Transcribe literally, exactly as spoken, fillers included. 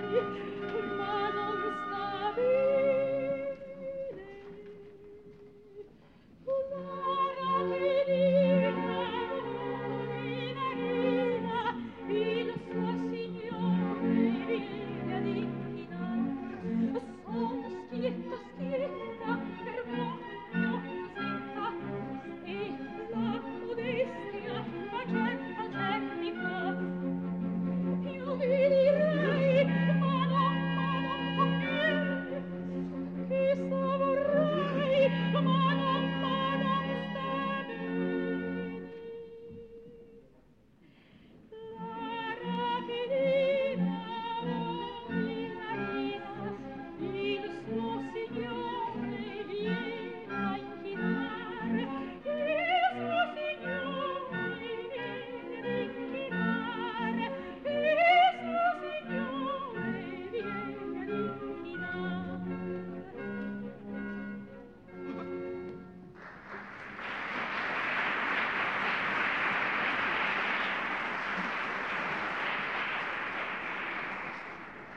ma non stabile. L'ora che l'ira, l'ira, il suo signore viene ad inchinare. Son schietta, schietta, per molto cosetta, e la modestia facetta c'è di fa. Più vi